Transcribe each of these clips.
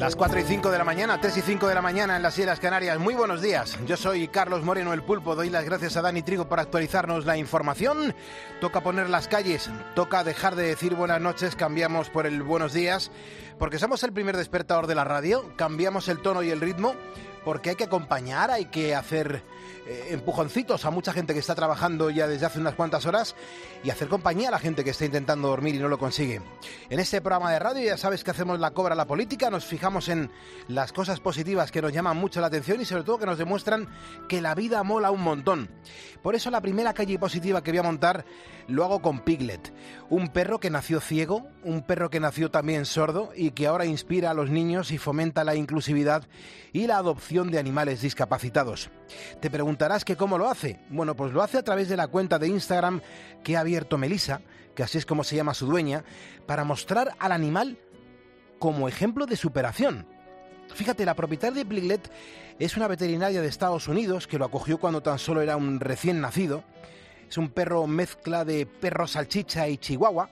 Las 4 y 5 de la mañana, 3 y 5 de la mañana en las Islas Canarias. Muy buenos días. Yo soy Carlos Moreno, el Pulpo. Doy las gracias a Dani Trigo por actualizarnos la información. Toca poner las calles, toca dejar de decir buenas noches, cambiamos por el buenos días, porque somos el primer despertador de la radio, cambiamos el tono y el ritmo, porque hay que acompañar, hay que hacer empujoncitos a mucha gente que está trabajando ya desde hace unas cuantas horas y hacer compañía a la gente que está intentando dormir y no lo consigue. En este programa de radio ya sabes que hacemos la cobra a la política, nos fijamos en las cosas positivas que nos llaman mucho la atención y sobre todo que nos demuestran que la vida mola un montón. Por eso la primera calle positiva que voy a montar lo hago con Piglet, un perro que nació ciego, un perro que nació también sordo y que ahora inspira a los niños y fomenta la inclusividad y la adopción de animales discapacitados. Te preguntarás que cómo lo hace. Bueno, pues lo hace a través de la cuenta de Instagram que ha abierto Melissa, que así es como se llama su dueña, para mostrar al animal como ejemplo de superación. Fíjate, la propietaria de Piglet es una veterinaria de Estados Unidos que lo acogió cuando tan solo era un recién nacido. Es un perro mezcla de perro salchicha y chihuahua.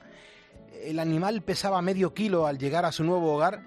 El animal pesaba medio kilo al llegar a su nuevo hogar.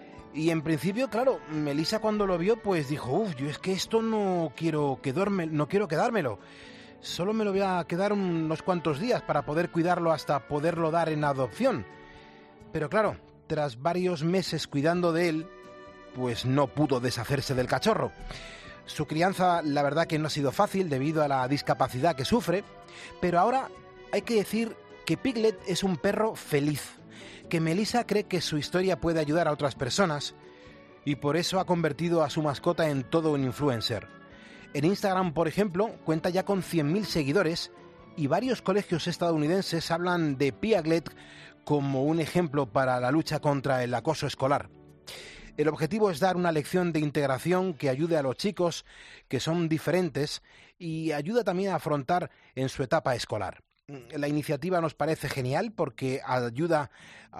Y en principio, claro, Melissa cuando lo vio, pues dijo, yo es que esto no quiero quedármelo. Solo me lo voy a quedar unos cuantos días para poder cuidarlo hasta poderlo dar en adopción. Pero claro, tras varios meses cuidando de él, pues no pudo deshacerse del cachorro. Su crianza, la verdad que no ha sido fácil debido a la discapacidad que sufre, pero ahora hay que decir que Piglet es un perro feliz, que Melissa cree que su historia puede ayudar a otras personas y por eso ha convertido a su mascota en todo un influencer. En Instagram, por ejemplo, cuenta ya con 100.000 seguidores y varios colegios estadounidenses hablan de Piglet como un ejemplo para la lucha contra el acoso escolar. El objetivo es dar una lección de integración que ayude a los chicos que son diferentes y ayuda también a afrontar en su etapa escolar. La iniciativa nos parece genial porque ayuda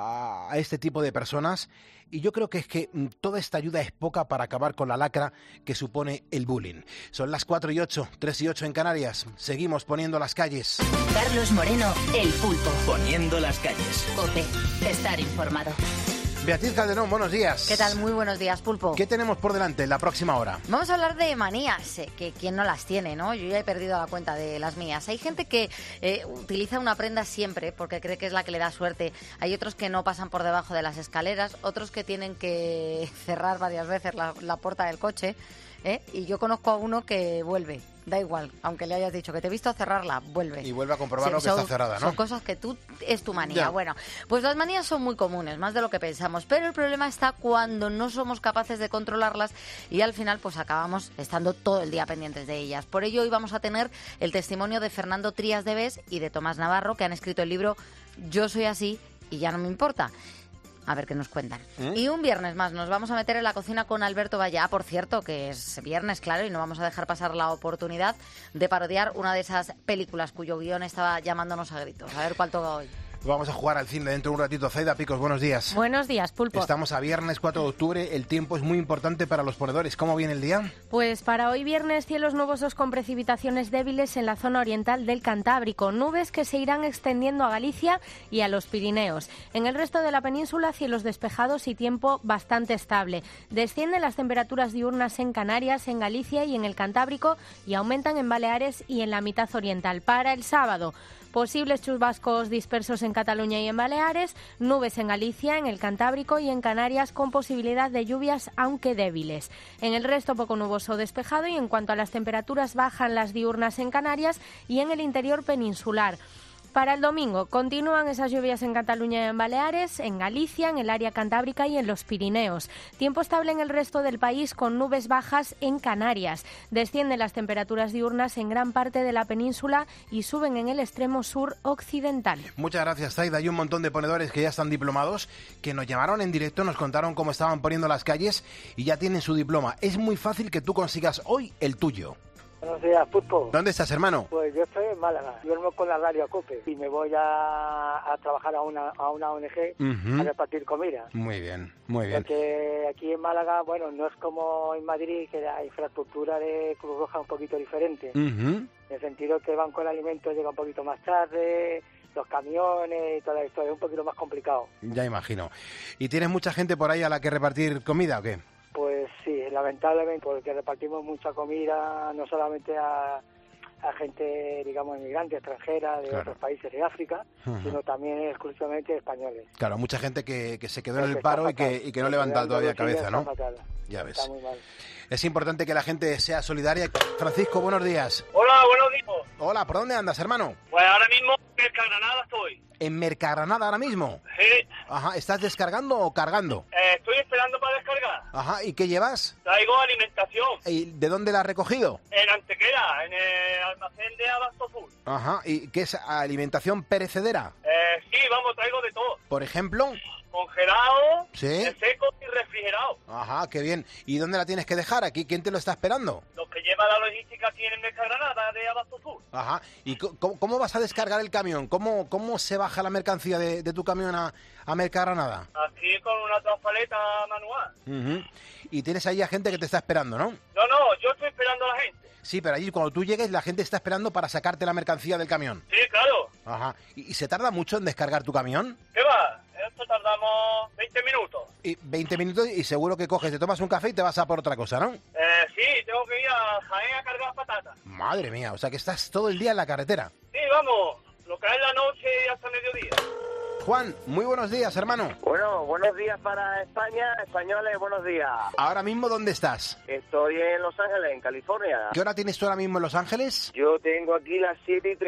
a este tipo de personas y yo creo que es que toda esta ayuda es poca para acabar con la lacra que supone el bullying. Son las 4 y 8, 3 y 8 en Canarias. Seguimos poniendo las calles. Carlos Moreno, el Pulpo. Poniendo las calles. COPE. Estar informado. Beatriz Calderón, buenos días. ¿Qué tal? Muy buenos días, Pulpo. ¿Qué tenemos por delante en la próxima hora? Vamos a hablar de manías, que quien no las tiene, ¿no? Yo ya he perdido la cuenta de las mías. Hay gente que utiliza una prenda siempre porque cree que es la que le da suerte. Hay otros que no pasan por debajo de las escaleras, otros que tienen que cerrar varias veces la puerta del coche, y yo conozco a uno que vuelve. Da igual, aunque le hayas dicho que te he visto cerrarla, vuelve. Y vuelve a comprobarlo que está cerrada, ¿no? Son cosas que es tu manía. Ya. Bueno, pues las manías son muy comunes, más de lo que pensamos, pero el problema está cuando no somos capaces de controlarlas y al final pues acabamos estando todo el día pendientes de ellas. Por ello hoy vamos a tener el testimonio de Fernando Trías de Bes y de Tomás Navarro, que han escrito el libro Yo soy así y ya no me importa. A ver qué nos cuentan. Y un viernes más nos vamos a meter en la cocina con Alberto Vallá, por cierto, que es viernes, claro, y no vamos a dejar pasar la oportunidad de parodiar una de esas películas cuyo guión estaba llamándonos a gritos. A ver cuál toca hoy. Vamos a jugar al cine dentro de un ratito. Zaida Picos, buenos días. Buenos días, Pulpo. Estamos a viernes 4 de octubre. El tiempo es muy importante para los ponedores. ¿Cómo viene el día? Pues para hoy viernes, cielos nubosos con precipitaciones débiles en la zona oriental del Cantábrico. Nubes que se irán extendiendo a Galicia y a los Pirineos. En el resto de la península, cielos despejados y tiempo bastante estable. Descienden las temperaturas diurnas en Canarias, en Galicia y en el Cantábrico y aumentan en Baleares y en la mitad oriental. Para el sábado, posibles chubascos dispersos en Cataluña y en Baleares, nubes en Galicia, en el Cantábrico y en Canarias con posibilidad de lluvias, aunque débiles. En el resto poco nuboso despejado y en cuanto a las temperaturas bajan las diurnas en Canarias y en el interior peninsular. Para el domingo continúan esas lluvias en Cataluña y en Baleares, en Galicia, en el área cantábrica y en los Pirineos. Tiempo estable en el resto del país con nubes bajas en Canarias. Descienden las temperaturas diurnas en gran parte de la península y suben en el extremo sur occidental. Muchas gracias, Zaida. Hay un montón de ponedores que ya están diplomados, que nos llamaron en directo, nos contaron cómo estaban poniendo las calles y ya tienen su diploma. Es muy fácil que tú consigas hoy el tuyo. Buenos días, Pulpo. ¿Dónde estás, hermano? Pues yo estoy en Málaga, duermo con la radio a COPE y me voy a trabajar a una ONG a repartir comida. Muy bien, muy bien. Porque aquí en Málaga, bueno, no es como en Madrid, que la infraestructura de Cruz Roja es un poquito diferente. En el sentido que el Banco del Alimento llega un poquito más tarde, los camiones y toda la historia, es un poquito más complicado. Ya imagino. ¿Y tienes mucha gente por ahí a la que repartir comida o qué? Pues sí, lamentablemente, porque repartimos mucha comida, no solamente a gente, digamos, inmigrante, extranjera, de otros países de África, sino también exclusivamente españoles. Claro, mucha gente que se quedó en el paro y que no levanta todavía cabeza, ¿no? Ya ves. Está muy mal. Es importante que la gente sea solidaria. Francisco, buenos días. Hola, buenos días. Hola, ¿por dónde andas, hermano? Pues ahora mismo en Mercagranada estoy. ¿En Mercagranada ahora mismo? Sí. Ajá, ¿estás descargando o cargando? Estoy esperando para descargar. Ajá, ¿y qué llevas? Traigo alimentación. ¿Y de dónde la has recogido? En Antequera, en el almacén de Abasto Food. Ajá, ¿y qué es alimentación perecedera? Sí, vamos, traigo de todo. Por ejemplo... Congelado, ¿sí? seco y refrigerado. Ajá, qué bien. ¿Y dónde la tienes que dejar? ¿Aquí quién te lo está esperando? Los que lleva la logística aquí en Mercagranada de Abasto Food. Ajá. ¿Y cómo vas a descargar el camión? ¿Cómo se baja la mercancía de tu camión a Mercagranada? Aquí con una transpaleta manual. Y tienes ahí a gente que te está esperando, ¿no? No, yo estoy esperando a la gente. Sí, pero allí cuando tú llegues la gente está esperando para sacarte la mercancía del camión. Sí, claro. Ajá. ¿Y se tarda mucho en descargar tu camión? ¿Qué va? Esto tardamos 20 minutos. Y 20 minutos y seguro que coges, te tomas un café y te vas a por otra cosa, ¿no? Sí, tengo que ir a Jaén a cargar patatas. Madre mía, o sea que estás todo el día en la carretera. Sí, vamos, lo que es la noche y hasta mediodía. Juan, muy buenos días, hermano. Bueno, buenos días para España, españoles, buenos días. Ahora mismo, ¿dónde estás? Estoy en Los Ángeles, en California. ¿Qué hora tienes tú ahora mismo en Los Ángeles? Yo tengo aquí las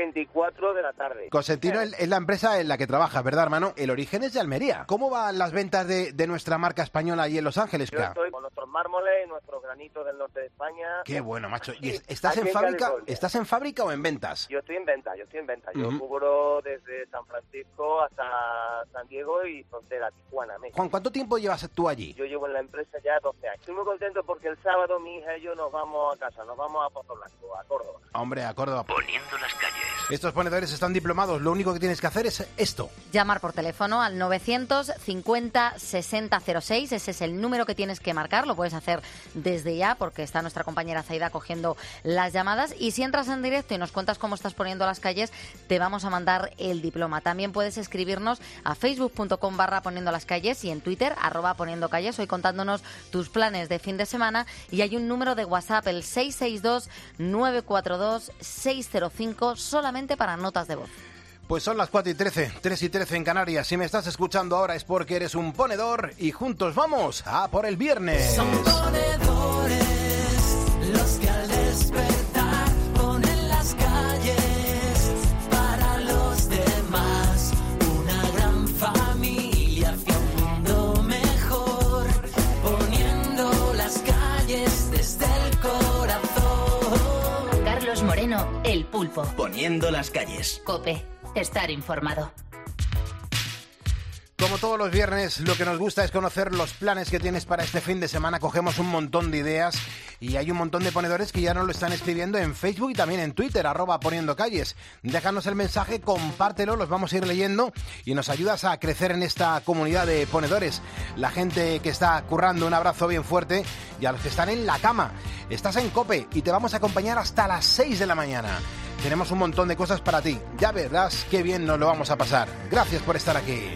7:34 de la tarde. Cosentino es la empresa en la que trabajas, ¿verdad, hermano? El origen es de Almería. ¿Cómo van las ventas de nuestra marca española ahí en Los Ángeles? Yo estoy con nuestros mármoles, nuestros granitos del norte de España. Qué bueno, macho. ¿Y Sí, estás en aquí fábrica? California. ¿Estás en fábrica o en ventas? Yo estoy en venta. Yo cubro desde San Francisco hasta San Diego y frontera Tijuana, México. Juan, ¿cuánto tiempo llevas tú allí? Yo llevo en la empresa ya 12 años. Estoy muy contento porque el sábado mi hija y yo nos vamos a casa, nos vamos a Pozo Blanco, a Córdoba. Hombre, a Córdoba. Poniendo las calles. Estos ponedores están diplomados, lo único que tienes que hacer es esto. Llamar por teléfono al 950 6006, ese es el número que tienes que marcar, lo puedes hacer desde ya porque está nuestra compañera Zaida cogiendo las llamadas y si entras en directo y nos cuentas cómo estás poniendo las calles, te vamos a mandar el diploma. También puedes escribirnos a facebook.com/poniendo las calles y en Twitter @poniendo calles, hoy contándonos tus planes de fin de semana y hay un número de WhatsApp, el 662-942-605, solamente para notas de voz. Pues son las 4:13, 3:13 en Canarias. Si me estás escuchando ahora es porque eres un ponedor y juntos vamos a por el viernes. Son ponedores los que al despertar ponen las calles para los demás. Una gran familia hacia un mundo mejor, poniendo las calles desde el corazón. Carlos Moreno, El Pulpo. Poniendo las calles. COPE. Estar informado. Como todos los viernes, lo que nos gusta es conocer los planes que tienes para este fin de semana. Cogemos un montón de ideas y hay un montón de ponedores que ya nos lo están escribiendo en Facebook y también en Twitter, @poniendo calles. Déjanos el mensaje, compártelo, los vamos a ir leyendo y nos ayudas a crecer en esta comunidad de ponedores. La gente que está currando, un abrazo bien fuerte, y a los que están en la cama. Estás en COPE y te vamos a acompañar hasta las 6 de la mañana. Tenemos un montón de cosas para ti. Ya verás qué bien nos lo vamos a pasar. Gracias por estar aquí.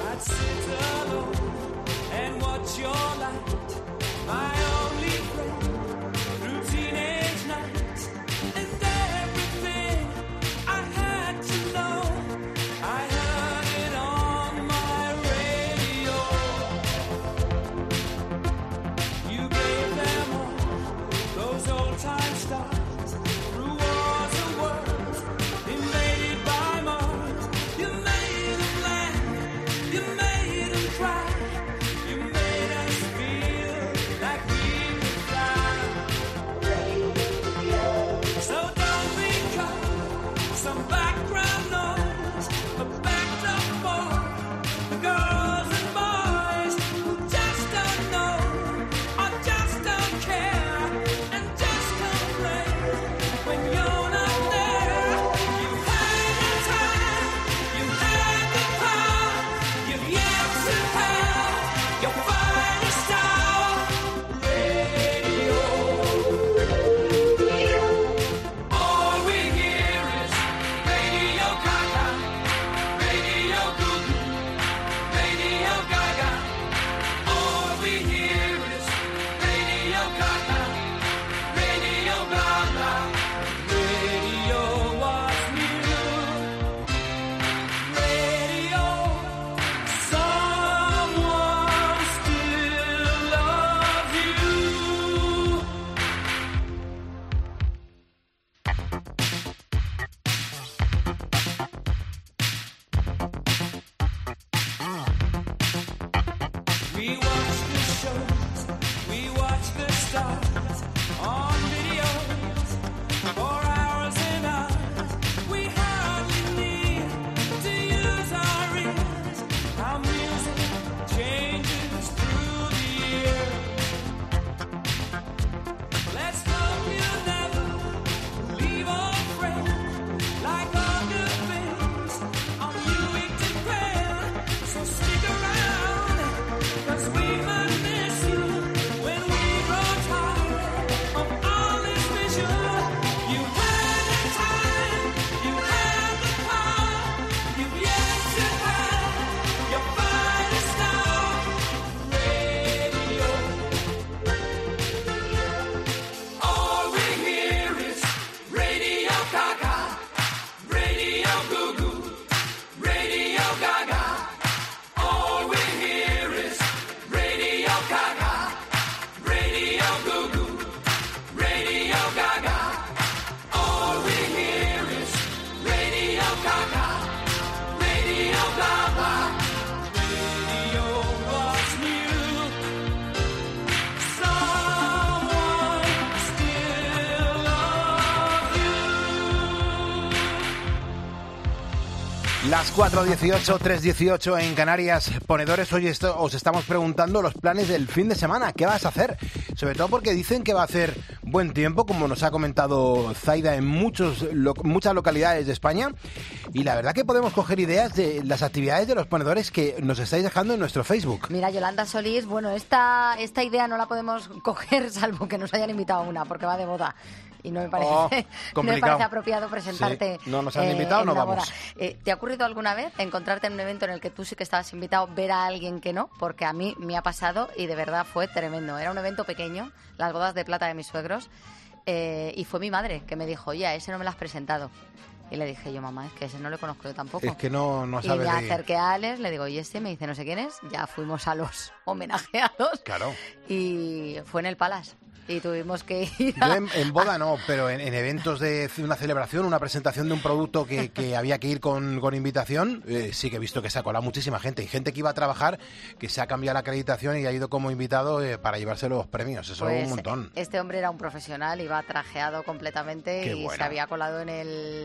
And watch your light, my only friend. Las 4:18, 3:18 en Canarias. Ponedores, hoy os estamos preguntando los planes del fin de semana. ¿Qué vas a hacer? Sobre todo porque dicen que va a hacer buen tiempo, como nos ha comentado Zaida, en muchas localidades de España. Y la verdad que podemos coger ideas de las actividades de los ponedores que nos estáis dejando en nuestro Facebook. Mira, Yolanda Solís, bueno, esta idea no la podemos coger salvo que nos hayan invitado a una, porque va de boda. Y no me parece, no me parece apropiado presentarte. Sí. No nos han invitado, no vamos. ¿Te ha ocurrido alguna vez encontrarte en un evento en el que tú sí que estabas invitado, ver a alguien que no? Porque a mí me ha pasado y de verdad fue tremendo. Era un evento pequeño, las bodas de plata de mis suegros, y fue mi madre que me dijo, oye, a ese no me lo has presentado. Y le dije yo, mamá, es que ese no le conozco yo tampoco. Es que no sabe. Y me acerqué a Alex, le digo, ¿y este? Me dice, no sé quién es. Ya fuimos a los homenajeados. Claro. Y fue en el Palace. Y tuvimos que ir Yo en boda no, pero en eventos de una celebración, una presentación de un producto que había que ir con invitación, sí que he visto que se ha colado muchísima gente. Hay gente que iba a trabajar, que se ha cambiado la acreditación y ha ido como invitado para llevarse los premios. Eso es un montón. Este hombre era un profesional, iba trajeado completamente. Qué y bueno. Se había colado en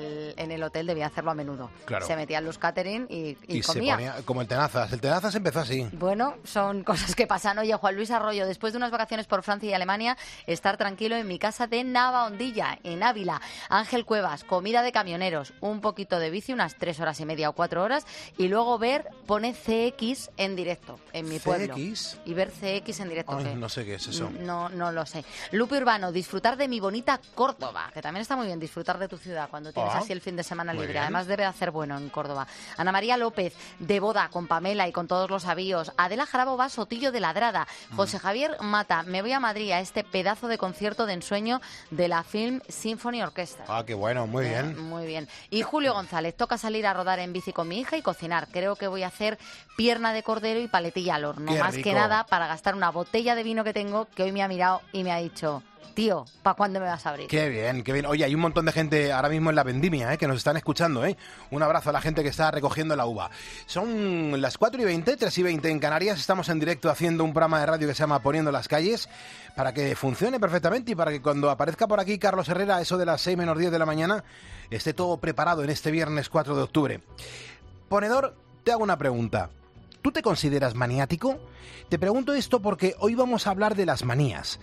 el hotel, debía hacerlo a menudo. Claro. Se metía en los catering y comía. Se ponía como el Tenazas. El Tenazas empezó así. Bueno, son cosas que pasan. Oye, Juan Luis Arroyo, después de unas vacaciones por Francia y Alemania, estar tranquilo en mi casa de Navahondilla, en Ávila. Ángel Cuevas, comida de camioneros, un poquito de bici, unas 3 horas y media o 4 horas, y luego pone CX en directo en mi pueblo. ¿CX? Y ver CX en directo. Ay, no sé qué es eso. No lo sé. Lupe Urbano, disfrutar de mi bonita Córdoba, que también está muy bien, disfrutar de tu ciudad cuando tienes así el fin de semana libre. Además debe hacer bueno en Córdoba. Ana María López, de boda con Pamela y con todos los avíos. Adela Jarabo va Sotillo de Ladrada. José Javier Mata, me voy a Madrid a este pedazo de concierto de ensueño de la Film Symphony Orchestra. Ah, qué bueno, muy bien. Muy bien. Y Julio González, toca salir a rodar en bici con mi hija y cocinar. Creo que voy a hacer pierna de cordero y paletilla al horno. Más que nada para gastar una botella de vino que tengo, que hoy me ha mirado y me ha dicho, tío, ¿para cuándo me vas a abrir? Qué bien, qué bien. Oye, hay un montón de gente ahora mismo en la vendimia, que nos están escuchando, Un abrazo a la gente que está recogiendo la uva. Son las 4:20, 3:20 en Canarias. Estamos en directo haciendo un programa de radio que se llama Poniendo las calles, para que funcione perfectamente y para que cuando aparezca por aquí Carlos Herrera, eso de las 6 menos 10 de la mañana, esté todo preparado en este viernes 4 de octubre. Ponedor, te hago una pregunta. ¿Tú te consideras maniático? Te pregunto esto porque hoy vamos a hablar de las manías.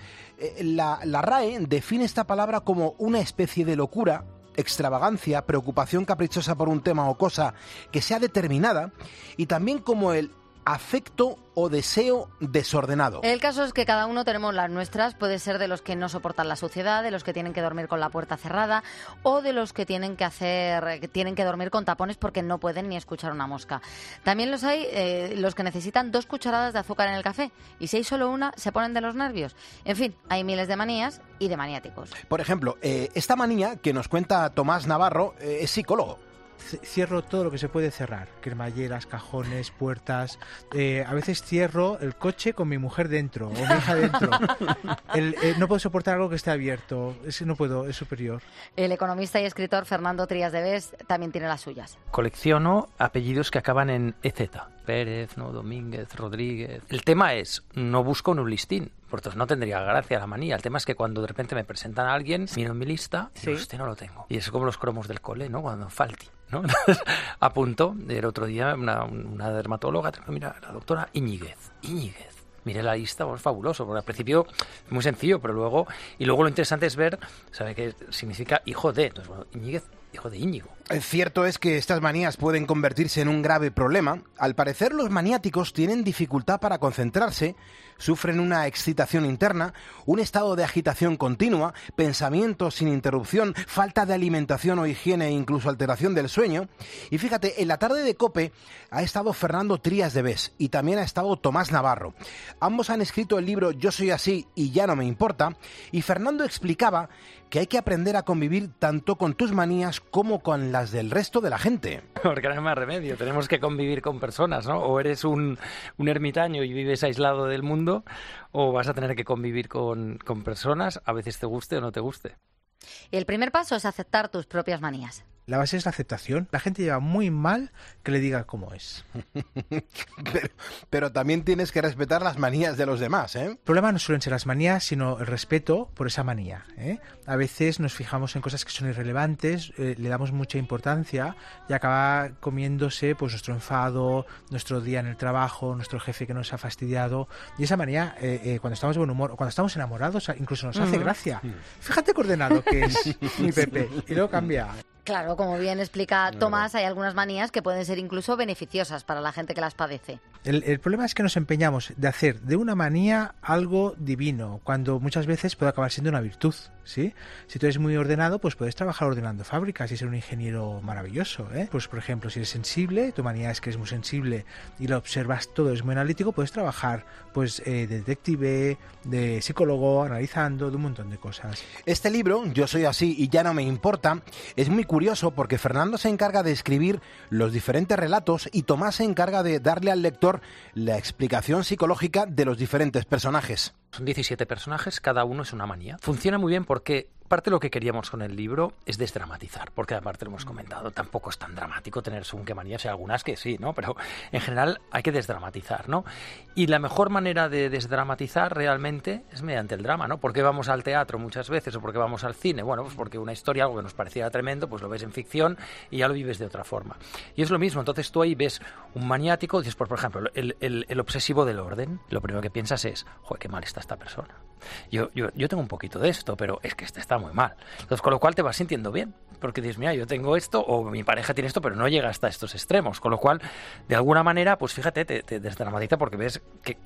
La RAE define esta palabra como una especie de locura, extravagancia, preocupación caprichosa por un tema o cosa que sea determinada, y también como el afecto o deseo desordenado. El caso es que cada uno tenemos las nuestras. Puede ser de los que no soportan la suciedad, de los que tienen que dormir con la puerta cerrada, o de los que tienen que dormir con tapones porque no pueden ni escuchar una mosca. También los hay los que necesitan 2 cucharadas de azúcar en el café, y si hay solo una se ponen de los nervios. En fin, hay miles de manías y de maniáticos. Por ejemplo, esta manía que nos cuenta Tomás Navarro es psicólogo. Cierro todo lo que se puede cerrar, cremalleras, cajones, puertas. A veces cierro el coche con mi mujer dentro o mi hija dentro. No puedo soportar algo que esté abierto, no puedo, es superior. El economista y escritor Fernando Trías de Bes también tiene las suyas. Colecciono apellidos que acaban en EZ. Pérez, no Domínguez, Rodríguez. El tema es, no busco en un listín, porque no tendría gracia la manía. El tema es que cuando de repente me presentan a alguien, miro en mi lista y digo, no lo tengo. Y es como los cromos del cole, ¿no? Cuando falti, ¿no? Apunto, el otro día una dermatóloga, mira, la doctora Íñiguez. Miré la lista, pues fabuloso, porque al principio es muy sencillo, pero luego lo interesante es ver, ¿sabe qué significa hijo de? Entonces, bueno, Íñiguez, hijo de Íñigo. Cierto es que estas manías pueden convertirse en un grave problema. Al parecer, los maniáticos tienen dificultad para concentrarse, sufren una excitación interna, un estado de agitación continua, pensamientos sin interrupción, falta de alimentación o higiene e incluso alteración del sueño. Y fíjate, en la tarde de COPE ha estado Fernando Trías de Bes y también ha estado Tomás Navarro. Ambos han escrito el libro Yo soy así y ya no me importa, y Fernando explicaba que hay que aprender a convivir tanto con tus manías como con las del resto de la gente. Porque no hay más remedio, tenemos que convivir con personas, ¿no? O eres un ermitaño y vives aislado del mundo, o vas a tener que convivir con personas, a veces te guste o no te guste. Y el primer paso es aceptar tus propias manías. La base es la aceptación. La gente lleva muy mal que le diga cómo es. pero también tienes que respetar las manías de los demás, ¿eh? El problema no suelen ser las manías, sino el respeto por esa manía, ¿eh? A veces nos fijamos en cosas que son irrelevantes, le damos mucha importancia y acaba comiéndose pues nuestro enfado, nuestro día en el trabajo, nuestro jefe que nos ha fastidiado. Y esa manía, cuando estamos de buen humor o cuando estamos enamorados, incluso nos hace gracia. Fíjate qué ordenado que es mi Pepe. Y luego cambia. Claro, como bien explica Tomás, hay algunas manías que pueden ser incluso beneficiosas para la gente que las padece. El problema es que nos empeñamos de hacer de una manía algo divino, cuando muchas veces puede acabar siendo una virtud, ¿sí? Si tú eres muy ordenado, pues puedes trabajar ordenando fábricas y ser un ingeniero maravilloso, ¿eh? Pues, por ejemplo, si eres sensible, tu manía es que eres muy sensible y lo observas todo, es muy analítico, puedes trabajar pues de detective, de psicólogo, analizando, de un montón de cosas. Este libro, Yo soy así y ya no me importa, es muy curioso porque Fernando se encarga de escribir los diferentes relatos y Tomás se encarga de darle al lector la explicación psicológica de los diferentes personajes. Son 17 personajes, cada uno es una manía. Funciona muy bien porque parte de lo que queríamos con el libro es desdramatizar, porque aparte lo hemos comentado, tampoco es tan dramático tener según qué manías, hay algunas que sí, ¿no? Pero en general hay que desdramatizar, ¿no? Y la mejor manera de desdramatizar realmente es mediante el drama, ¿no? ¿Por qué vamos al teatro muchas veces o por qué vamos al cine? Bueno, pues porque una historia, algo que nos pareciera tremendo, pues lo ves en ficción y ya lo vives de otra forma. Y es lo mismo, entonces tú ahí ves un maniático, dices, por ejemplo, el obsesivo del orden, lo primero que piensas es, joder, qué mal está esta persona. Yo tengo un poquito de esto, pero es que este está muy mal. Entonces, con lo cual te vas sintiendo bien, porque dices, mira, yo tengo esto, o mi pareja tiene esto, pero no llega hasta estos extremos. Con lo cual, de alguna manera, pues fíjate, te desdramatiza porque ves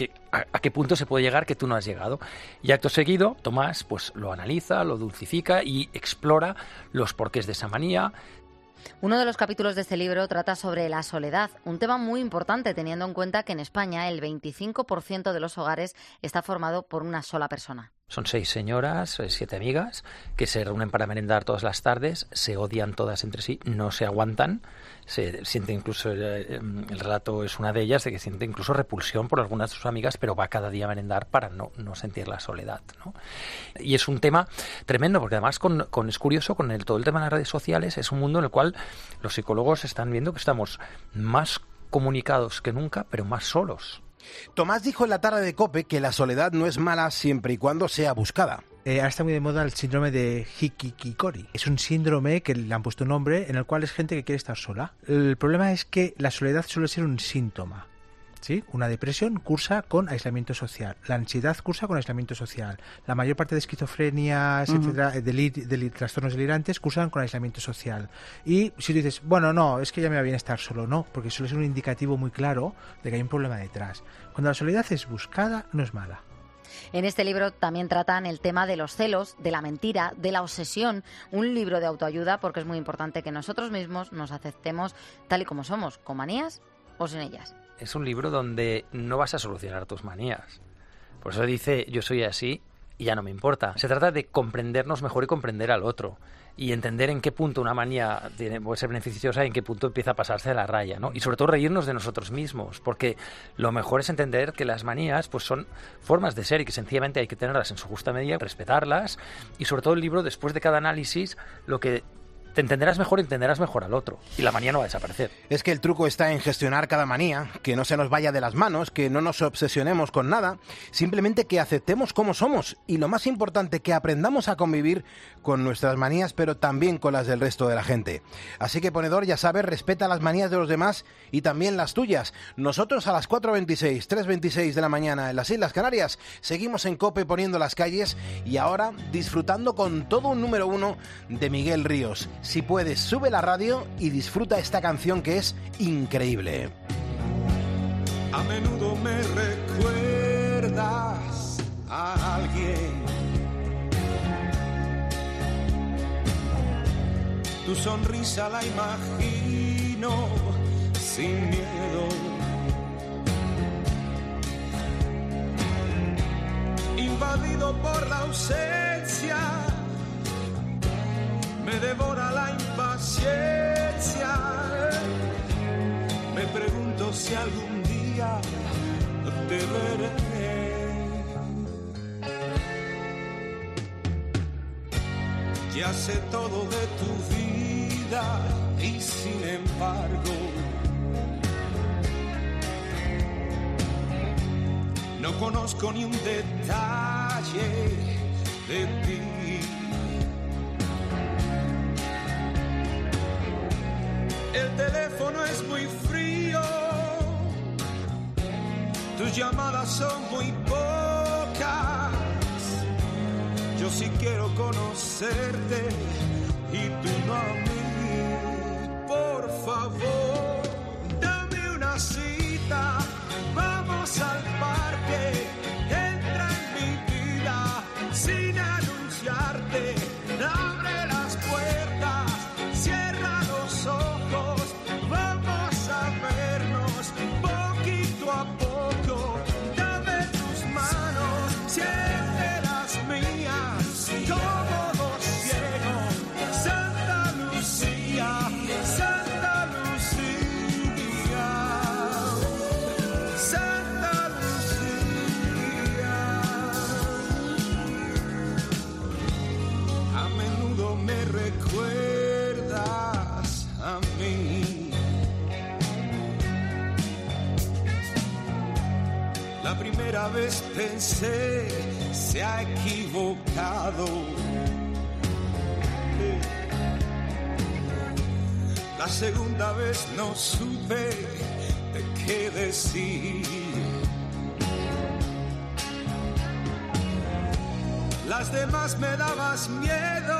a qué punto se puede llegar que tú no has llegado. Y acto seguido, Tomás pues lo analiza, lo dulcifica y explora los porqués de esa manía. Uno de los capítulos de este libro trata sobre la soledad, un tema muy importante teniendo en cuenta que en España el 25% de los hogares está formado por una sola persona. Son 6 señoras, 7 amigas, que se reúnen para merendar todas las tardes, se odian todas entre sí, no se aguantan, se siente incluso, el relato es una de ellas, de que siente incluso repulsión por algunas de sus amigas, pero va cada día a merendar para no sentir la soledad, ¿no? Y es un tema tremendo, porque además es curioso, con todo el tema de las redes sociales, es un mundo en el cual los psicólogos están viendo que estamos más comunicados que nunca, pero más solos. Tomás dijo en la tarde de COPE que la soledad no es mala siempre y cuando sea buscada. Ahora está muy de moda el síndrome de Hikikikori. Es un síndrome que le han puesto un nombre en el cual es gente que quiere estar sola. El problema es que la soledad suele ser un síntoma. ¿Sí? Una depresión cursa con aislamiento social. La ansiedad cursa con aislamiento social. La mayor parte de esquizofrenias, etcétera, de trastornos delirantes cursan con aislamiento social. Y si tú dices, bueno, no, es que ya me va bien estar solo, no, porque suele ser un indicativo muy claro de que hay un problema detrás. Cuando la soledad es buscada, no es mala. En este libro también tratan el tema de los celos, de la mentira, de la obsesión. Un libro de autoayuda porque es muy importante que nosotros mismos nos aceptemos tal y como somos, con manías o sin ellas. Es un libro donde no vas a solucionar tus manías. Por eso dice, yo soy así y ya no me importa. Se trata de comprendernos mejor y comprender al otro. Y entender en qué punto una manía puede ser beneficiosa y en qué punto empieza a pasarse de la raya, ¿no? Y sobre todo reírnos de nosotros mismos, porque lo mejor es entender que las manías pues son formas de ser y que sencillamente hay que tenerlas en su justa medida, respetarlas. Y sobre todo el libro, después de cada análisis, lo que te entenderás mejor y entenderás mejor al otro. Y la manía no va a desaparecer. Es que el truco está en gestionar cada manía, que no se nos vaya de las manos, que no nos obsesionemos con nada, simplemente que aceptemos como somos y lo más importante, que aprendamos a convivir con nuestras manías, pero también con las del resto de la gente. Así que, ponedor, ya sabes, respeta las manías de los demás y también las tuyas. Nosotros a las 4:26, 3:26 de la mañana en las Islas Canarias seguimos en COPE poniendo las calles y ahora disfrutando con todo un número 1 de Miguel Ríos. Si puedes, sube la radio y disfruta esta canción que es increíble. A menudo me recuerdas a alguien. Tu sonrisa la imagino sin miedo. Invadido por la ausencia, me devora la impaciencia. Me pregunto si algún día te veré. Ya sé todo de tu vida vida y sin embargo no conozco ni un detalle de ti. El teléfono es muy frío, tus llamadas son muy pocas. Yo sí quiero conocerte y tú no a mí. Por favor, dame una cita, vamos al parque, entra en mi vida sin anunciarte. Abre las puertas, cierra los ojos, vamos a vernos poquito a poco. Dame tus manos, siente las mías, como dos ciegos. Santa Lucía, Santa Lucía, Santa Lucía. A menudo me recuerdas a mí. La primera vez pensé, se ha equivocado. La segunda vez no supe de qué decir. Las demás me dabas miedo,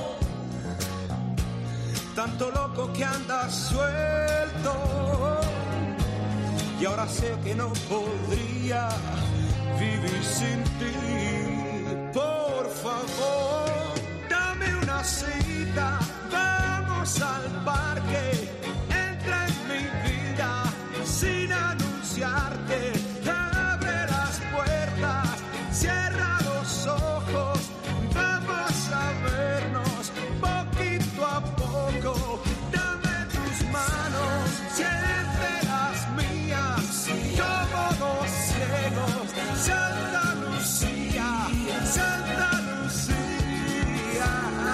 tanto loco que andas suelto. Y ahora sé que no podría vivir sin ti. Por favor, dame una cita, vamos al parque, entra en mi vida sin anunciarte. Abre las puertas, cierra los ojos, vamos a vernos poquito a poco. Dame tus manos, siente las mías, como dos ciegos. Santa Lucía, Santa Lucía,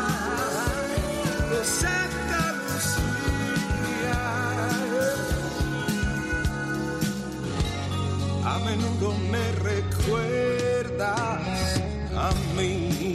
Santa Lucía. A menudo me recuerdas a mí.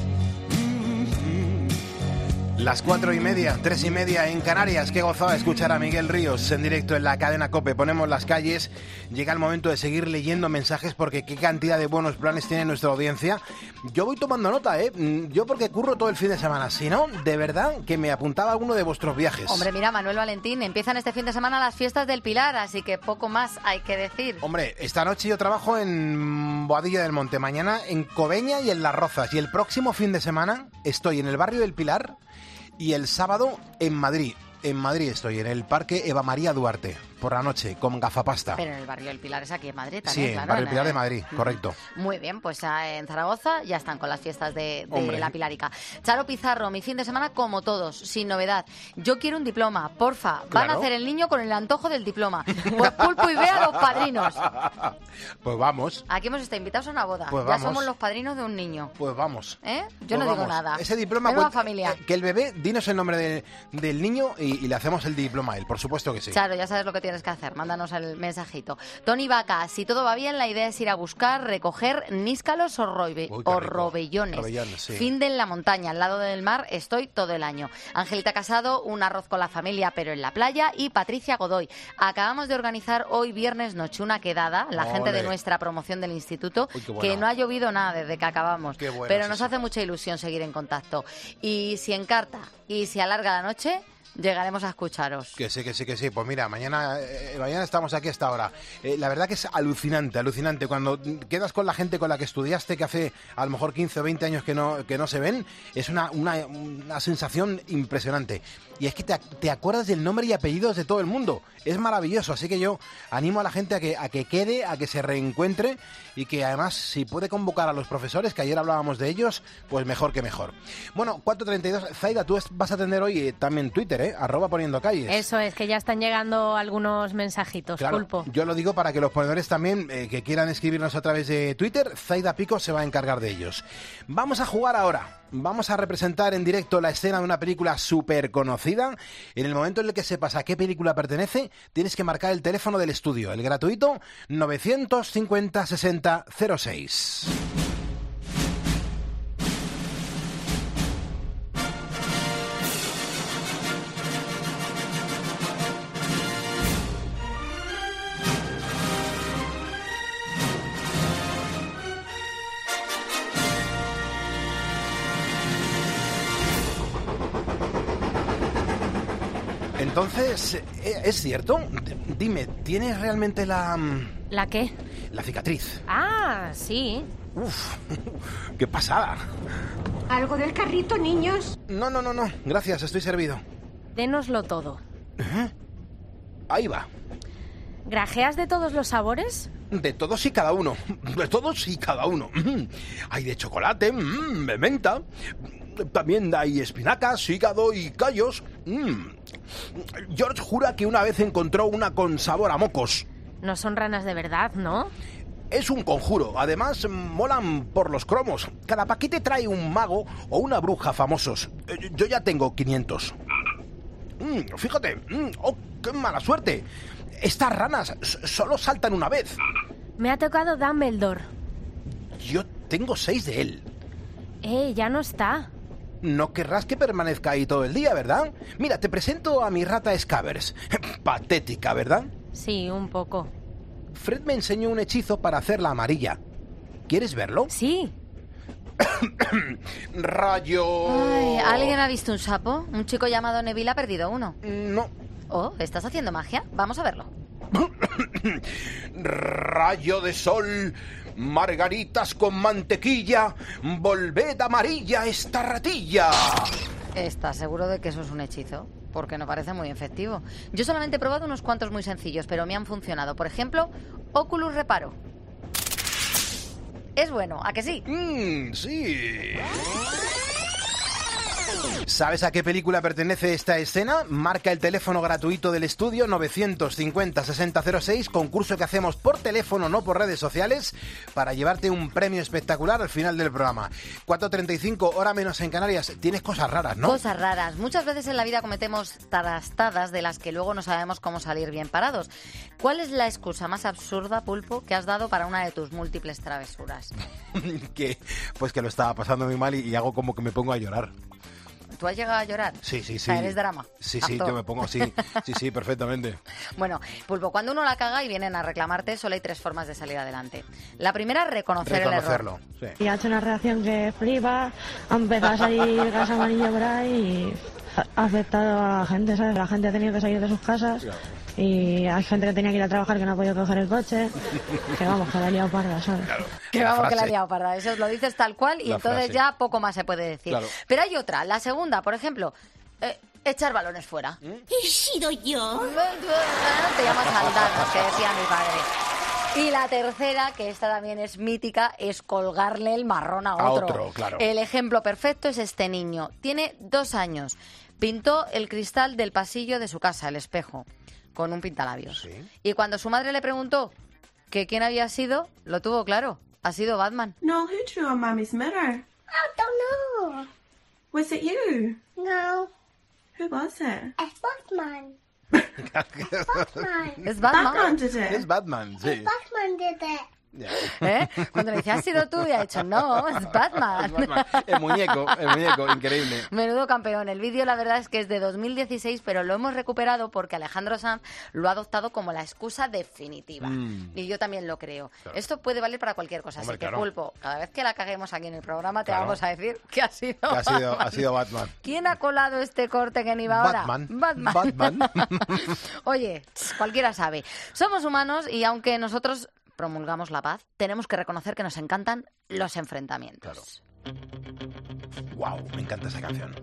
Las 4:30, 3:30 en Canarias. Qué gozada escuchar a Miguel Ríos en directo en la cadena COPE. Ponemos las calles. Llega el momento de seguir leyendo mensajes porque qué cantidad de buenos planes tiene nuestra audiencia. Yo voy tomando nota, Yo porque curro todo el fin de semana. Si no, de verdad que me apuntaba alguno de vuestros viajes. Hombre, mira, Manuel Valentín, empiezan este fin de semana las fiestas del Pilar, así que poco más hay que decir. Hombre, esta noche yo trabajo en Boadilla del Monte, mañana en Cobeña y en Las Rozas. Y el próximo fin de semana estoy en el barrio del Pilar y el sábado en Madrid. En Madrid estoy, en el Parque Eva María Duarte, por la noche, con gafapasta. Pero en el barrio del Pilar es aquí en Madrid también, sí, claro. en el barrio del Pilar de Madrid, correcto. Muy bien, pues en Zaragoza ya están con las fiestas de la Pilarica. Charo Pizarro, mi fin de semana como todos, sin novedad. Yo quiero un diploma, porfa. Claro. Van a hacer el niño con el antojo del diploma. Pues Pulpo y Bea, los padrinos. Pues vamos. Aquí hemos estado invitados a una boda. Pues ya vamos. Somos los padrinos de un niño. Pues vamos. Yo pues no vamos. digo nada. Ese diploma, familia. Que el bebé, dinos el nombre del niño y le hacemos el diploma a él, por supuesto que sí. Claro, ya sabes lo que tienes que hacer. Mándanos el mensajito. Tony Vaca, si todo va bien, la idea es ir a buscar, recoger níscalos o robellones. Sí. Fin de en la montaña, al lado del mar, estoy todo el año. Angelita Casado, un arroz con la familia, pero en la playa. Y Patricia Godoy, acabamos de organizar hoy viernes noche una quedada, la gente de nuestra promoción del instituto, que no ha llovido nada desde que acabamos. Pero nos hace mucha ilusión seguir en contacto. Y si encarta y si alarga la noche, llegaremos a escucharos. Que sí. Pues mira, mañana estamos aquí hasta ahora. La verdad que es alucinante. Cuando quedas con la gente con la que estudiaste, que hace a lo mejor 15 o 20 años que no se ven, es una sensación impresionante. Y es que te acuerdas del nombre y apellidos de todo el mundo. Es maravilloso. Así que yo animo a la gente a que quede, a que se reencuentre y que además, si puede convocar a los profesores, que ayer hablábamos de ellos, pues mejor que mejor. Bueno, 4:32. Zaida, tú vas a tener hoy también Twitter, Twitter, @poniendocalles. Eso es, que ya están llegando algunos mensajitos, Claro, Pulpo. yo lo digo para que los ponedores también que quieran escribirnos a través de Twitter, Zaida Pico se va a encargar de ellos. Vamos a jugar ahora. Vamos a representar en directo la escena de una película súper conocida. En el momento en el que sepas a qué película pertenece, tienes que marcar el teléfono del estudio, el gratuito 950 60 06. Entonces, ¿es cierto? Dime, ¿tienes realmente la qué? La cicatriz. Ah, sí. Uf, qué pasada. ¿Algo del carrito, niños? No, gracias, estoy servido. Dénoslo todo. Ahí va. ¿Grajeas de todos los sabores? De todos y cada uno. De todos y cada uno. Hay de chocolate, de menta. También hay espinacas, hígado y callos. George jura que una vez encontró una con sabor a mocos. No son ranas de verdad, ¿no? Es un conjuro. Además, molan por los cromos. Cada paquete trae un mago o una bruja famosos. Yo ya tengo 500. Fíjate. ¡Oh, qué mala suerte! Estas ranas solo saltan una vez. Me ha tocado Dumbledore. Yo tengo 6 de él. Ya no está. No querrás que permanezca ahí todo el día, ¿verdad? Mira, te presento a mi rata Scabbers. Patética, ¿verdad? Sí, un poco. Fred me enseñó un hechizo para hacerla amarilla. ¿Quieres verlo? Sí. ¡Rayo! Ay, ¿alguien ha visto un sapo? Un chico llamado Neville ha perdido uno. No. Oh, ¿estás haciendo magia? Vamos a verlo. Rayo de sol, margaritas con mantequilla, volved amarilla esta ratilla. ¿Estás seguro de que eso es un hechizo? Porque no parece muy efectivo. Yo solamente he probado unos cuantos muy sencillos, pero me han funcionado. Por ejemplo, Oculus Reparo. Es bueno, ¿a que sí? Sí. ¿Sabes a qué película pertenece esta escena? Marca el teléfono gratuito del estudio 950 6006, concurso que hacemos por teléfono, no por redes sociales, para llevarte un premio espectacular al final del programa. 4:35, hora menos en Canarias. Tienes cosas raras, ¿no? Cosas raras. Muchas veces en la vida cometemos trastadas de las que luego no sabemos cómo salir bien parados. ¿Cuál es la excusa más absurda, Pulpo, que has dado para una de tus múltiples travesuras? Pues que lo estaba pasando muy mal y hago como que me pongo a llorar. ¿Tú has llegado a llorar? Sí. O sea, ¿eres drama? Sí, Actor. yo me pongo así. Sí, perfectamente. Bueno, Pulpo, cuando uno la caga y vienen a reclamarte, solo hay 3 formas de salir adelante. La primera, reconocerlo. Sí. Y ha hecho una reacción que flipa, ha empezado a salir gas amarillo por ahí y ha afectado a la gente, ¿sabes? La gente ha tenido que salir de sus casas. Claro. Y hay gente que tenía que ir a trabajar que no ha podido coger el coche. Que vamos, que la ha liado parda, ¿sabes? Claro. Que vamos, que la ha liado parda. Eso lo dices tal cual y entonces ya poco más se puede decir. Claro. Pero hay otra, la segunda, por ejemplo, echar balones fuera. ¿He sido yo? Te llamas Aldana, que decía mi padre. Y la tercera, que esta también es mítica, es colgarle el marrón a otro. Claro. El ejemplo perfecto es este niño. Tiene 2 años. Pintó el cristal del pasillo de su casa, el espejo, con un pintalabios. ¿Sí? Y cuando su madre le preguntó que quién había sido, lo tuvo claro. Ha sido Batman. No, who drew on Mommy's mirror? I don't know. Was it you? No. Who was it? It's Batman. Es Batman. Batman did it. Es Batman, sí. Batman did it. Cuando le decía, ¿has sido tú? Y ha dicho, no, es Batman. El muñeco, increíble. Menudo campeón. El vídeo, la verdad es que es de 2016, pero lo hemos recuperado porque Alejandro Sanz lo ha adoptado como la excusa definitiva. Y yo también lo creo. Claro. Esto puede valer para cualquier cosa. Hombre, así que, claro. Pulpo, cada vez que la caguemos aquí en el programa, te vamos a decir que ha sido Batman. Ha sido Batman. ¿Quién ha colado este corte que ni va ahora? Batman. Oye, cualquiera sabe. Somos humanos y aunque nosotros promulgamos la paz, tenemos que reconocer que nos encantan los enfrentamientos. Claro. Wow, me encanta esa canción.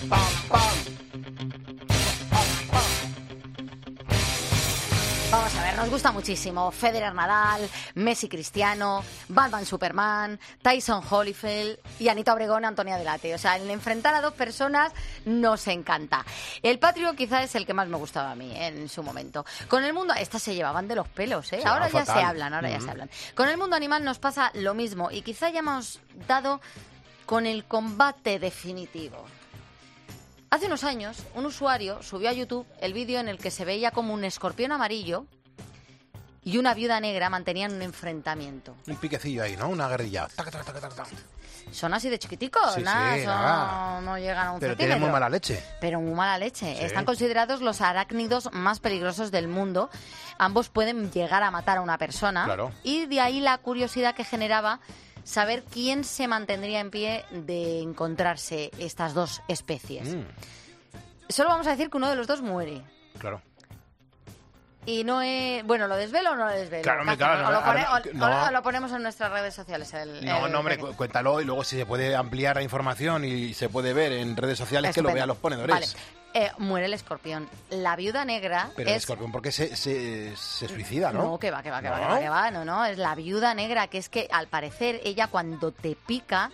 Vamos a ver, nos gusta muchísimo. Federer Nadal, Messi Cristiano, Batman Superman, Tyson Holyfield y Anita Obregón Antonia Delate. O sea, el enfrentar a dos personas nos encanta. El Patrio quizás es el que más me gustaba a mí en su momento. Con el mundo... Estas se llevaban de los pelos, ¿eh? Ahora ya se hablan, ya se hablan. Con el mundo animal nos pasa lo mismo y quizá ya hemos dado con el combate definitivo. Hace unos años, un usuario subió a YouTube el vídeo en el que se veía como un escorpión amarillo y una viuda negra mantenían un enfrentamiento. Un piquecillo ahí, ¿no? Una guerrilla. Son así de chiquiticos, sí, nada, sí, no llegan a un pero centímetro. tienen muy mala leche. Pero muy mala leche. Sí. Están considerados los arácnidos más peligrosos del mundo. Ambos pueden llegar a matar a una persona. Claro. Y de ahí la curiosidad que generaba saber quién se mantendría en pie de encontrarse estas dos especies. Solo vamos a decir que uno de los dos muere. Claro. Y no es... Bueno, ¿lo desvelo o no lo desvelo? Claro, o lo ponemos en nuestras redes sociales. Hombre, cuéntalo y luego si se puede ampliar la información y se puede ver en redes sociales, que lo vean los ponedores. Vale. Muere el escorpión. La viuda negra Pero el escorpión, ¿por qué se suicida, no? No, que va. No, es la viuda negra, que es que al parecer ella cuando te pica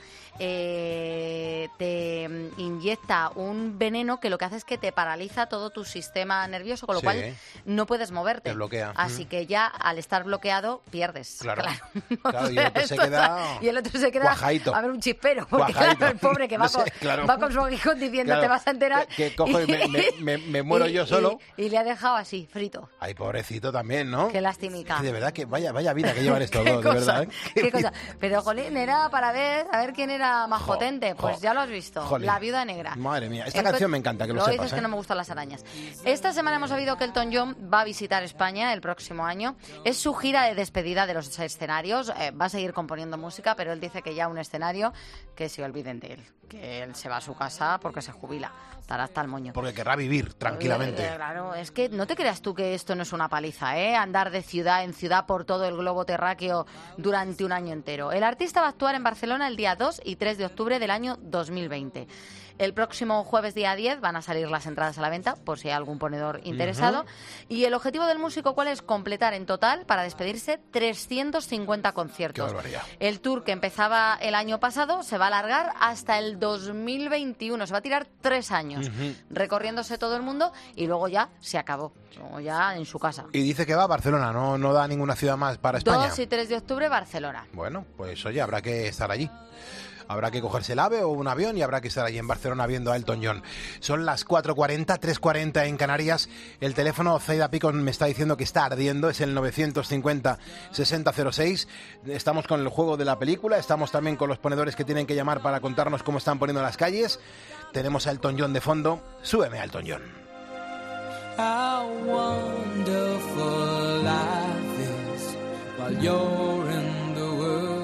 te inyecta un veneno que lo que hace es que te paraliza todo tu sistema nervioso, con lo cual no puedes moverte. Te bloquea. Así que ya al estar bloqueado pierdes. Claro, y el otro se queda... Y el otro se queda guajaito. A ver, un chispero, porque claro, el pobre que va con su aguijón diciendo te vas a enterar. Que cojo y me muero yo solo. Y le ha dejado así, frito. Ay, pobrecito también, ¿no? Qué lastimica. De verdad que vaya vida que llevan estos dos, de verdad. ¿Eh? Qué cosa. Pero, jolín, era para ver, a ver quién era más potente. Pues ya lo has visto. Jolín. La viuda negra. Madre mía, esta canción me encanta, que lo sepas. Dices que no me gustan las arañas. Esta semana hemos sabido que Elton John va a visitar España el próximo año. Es su gira de despedida de los escenarios. Va a seguir componiendo música, pero él dice que ya un escenario que se olviden de él. Que él se va a su casa porque se jubila. Estará hasta el moño. Porque querrá vivir tranquilamente. Claro, es que no te creas tú que esto no es una paliza, ¿eh? Andar de ciudad en ciudad por todo el globo terráqueo durante un año entero. El artista va a actuar en Barcelona el día 2 y 3 de octubre del año 2020. El próximo jueves día 10 van a salir las entradas a la venta, por si hay algún ponedor interesado. Y el objetivo del músico, ¿cuál es? Completar en total, para despedirse, 350 conciertos. Qué barbaridad. El tour que empezaba el año pasado se va a alargar hasta el 2021. Se va a tirar 3 años recorriéndose todo el mundo y luego ya se acabó. Luego ya en su casa. Y dice que va a Barcelona, no da ninguna ciudad más para España. 2 y 3 de octubre, Barcelona. Bueno, pues oye, habrá que estar allí. Habrá que cogerse el AVE o un avión y habrá que estar allí en Barcelona viendo a Elton John. Son las 4:40, 3:40 en Canarias. El teléfono Zaida Picon me está diciendo que está ardiendo, es el 950-6006. Estamos con el juego de la película, estamos también con los ponedores que tienen que llamar para contarnos cómo están poniendo las calles. Tenemos a Elton John de fondo. Súbeme a Elton John. How wonderful life is while you're in the world.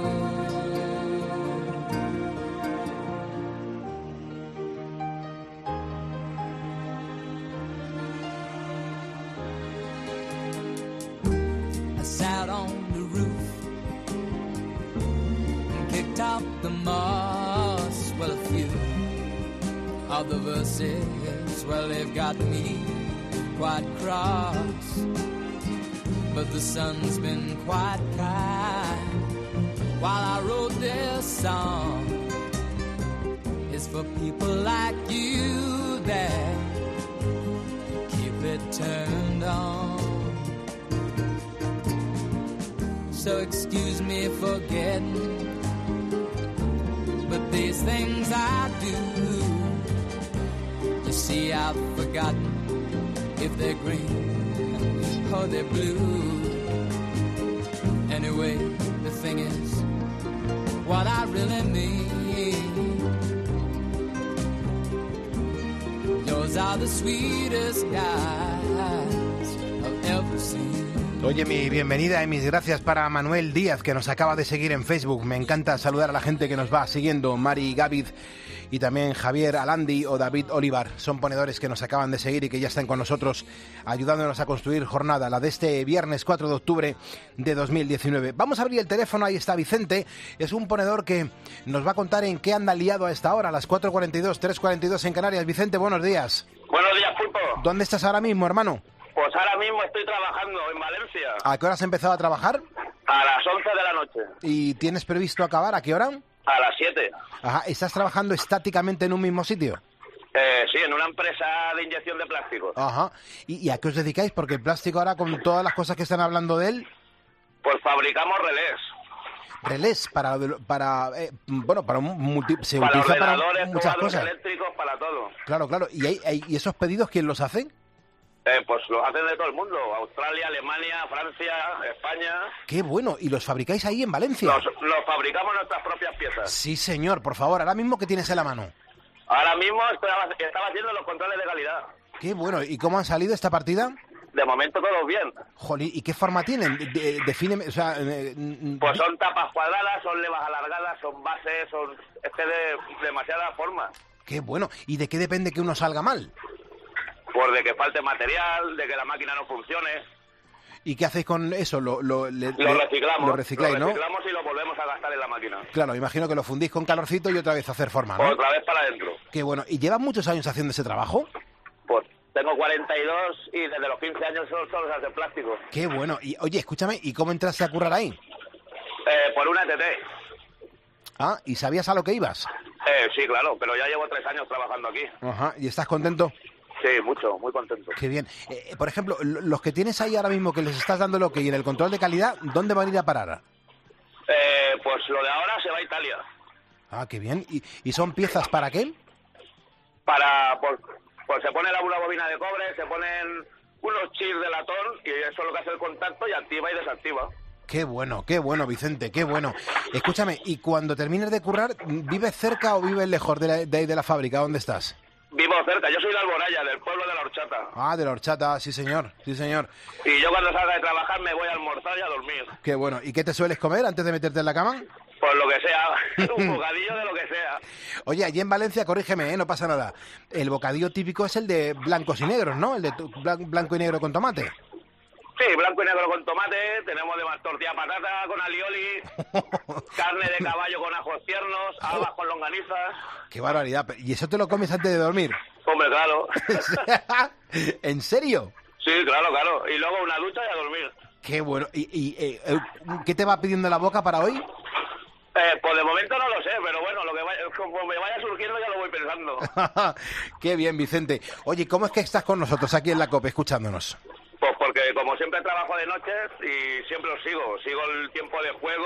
I sat on the roof and kicked out the moss. Well, a few of the verses, well, they've got me quite cross, but the sun's been quite kind while I wrote this song. It's for people like you that keep it turned on. So excuse me for getting, but these things I do, you see, I've forgotten if they're green or they're blue. Anyway, the thing is, what I really mean, yours are the sweetest guys I've ever seen. Oye, mi bienvenida y mis gracias para Manuel Díaz, que nos acaba de seguir en Facebook. Me encanta saludar a la gente que nos va siguiendo. Mari Gavid y también Javier Alandi o David Olivar. Son ponedores que nos acaban de seguir y que ya están con nosotros ayudándonos a construir jornada, la de este viernes 4 de octubre de 2019. Vamos a abrir el teléfono, ahí está Vicente. Es un ponedor que nos va a contar en qué anda liado a esta hora, a las 4:42, 3:42 en Canarias. Vicente, buenos días. Buenos días, Pulpo. ¿Dónde estás ahora mismo, hermano? Pues ahora mismo estoy trabajando en Valencia. ¿A qué hora has empezado a trabajar? A las 11 de la noche. ¿Y tienes previsto acabar a qué hora? A las 7. Ajá, ¿estás trabajando estáticamente en un mismo sitio? Sí, en una empresa de inyección de plásticos. Ajá. ¿Y a qué os dedicáis? Porque el plástico ahora, con todas las cosas que están hablando de él... Pues fabricamos relés. Relés para se para utiliza para ordenadores, muchas cuadros cosas. eléctricos, para todo. Claro. ¿Y esos pedidos quién los hace? Pues los hacen de todo el mundo. Australia, Alemania, Francia, España. Qué bueno. ¿Y los fabricáis ahí en Valencia? Los fabricamos nuestras propias piezas. Sí, señor. Por favor, ahora mismo, ¿qué tienes en la mano? Ahora mismo estaba haciendo los controles de calidad. Qué bueno. ¿Y cómo han salido esta partida? De momento todos bien. Jolín, ¿y qué forma tienen? Defíneme, o sea... Pues son tapas cuadradas, son levas alargadas, son bases, son... Es que de demasiadas formas. Qué bueno. ¿Y de qué depende que uno salga mal? Pues de que falte material, de que la máquina no funcione. ¿Y qué hacéis con eso? Lo reciclamos. Lo recicláis, ¿no? Lo reciclamos y lo volvemos a gastar en la máquina. Claro, imagino que lo fundís con calorcito y otra vez a hacer forma, ¿no? Otra vez para adentro. Qué bueno. ¿Y llevas muchos años haciendo ese trabajo? Pues tengo 42 y desde los 15 años solo se hace plástico. Qué bueno. Y oye, escúchame, ¿y cómo entraste a currar ahí? Por una ETT. Ah, ¿y sabías a lo que ibas? Sí, claro, pero ya llevo 3 años trabajando aquí. Ajá, ¿y estás contento? Sí, mucho, muy contento. Qué bien. Por ejemplo, los que tienes ahí ahora mismo que les estás dando lo que y en el control de calidad, ¿dónde van a ir a parar? Pues lo de ahora se va a Italia. Ah, qué bien. ¿Y son piezas para qué? Pues se pone una bobina de cobre, se ponen unos chips de latón y eso es lo que hace el contacto y activa y desactiva. Qué bueno, Vicente, qué bueno. Escúchame, ¿y cuando termines de currar, vives cerca o vives lejos de la fábrica? ¿Dónde estás? Vivo cerca, yo soy de Alboraya, del pueblo de La Horchata. Ah, de La Horchata, sí señor. Y yo cuando salga de trabajar me voy a almorzar y a dormir. Qué bueno. ¿Y qué te sueles comer antes de meterte en la cama? Pues lo que sea, un bocadillo de lo que sea. Oye, allí en Valencia, corrígeme, no pasa nada. El bocadillo típico es el de blancos y negros, ¿no? El de blanco y negro con tomate. Sí, blanco y negro con tomate, tenemos de tortilla patata con alioli, carne de caballo con ajos tiernos, habas con longanizas. ¡Qué barbaridad! ¿Y eso te lo comes antes de dormir? Hombre, claro. ¿En serio? Sí, claro. Y luego una ducha y a dormir. ¡Qué bueno! ¿Y qué te va pidiendo la boca para hoy? Pues de momento no lo sé, pero bueno, como me vaya surgiendo ya lo voy pensando. ¡Qué bien, Vicente! Oye, ¿cómo es que estás con nosotros aquí en la COPE escuchándonos? Pues porque como siempre trabajo de noches y siempre os sigo el tiempo de juego,